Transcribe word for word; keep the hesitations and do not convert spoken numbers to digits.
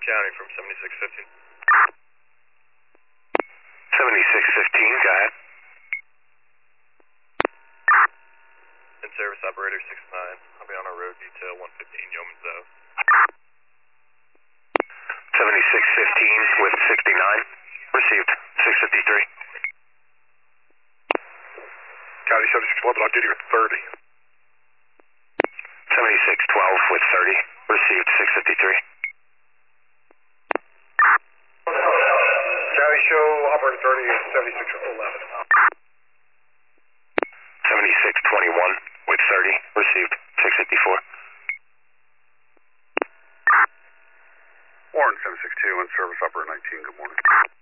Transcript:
County from seventy-six fifteen. seventy-six fifteen, go ahead. In service operator six nine. I'll be on a road detail one fifteen Yeoman's Ave. seventy-six fifteen with sixty-nine. Received. six fifty-three. County seventy-six eleven, I'll get you at thirty. seventy-six twelve with thirty. Received. six fifty-three. County show operator thirty is seventy-six eleven. seventy-six twenty-one with thirty. Received. six fifty-four. Warren seven six two, in service operator nineteen, good morning.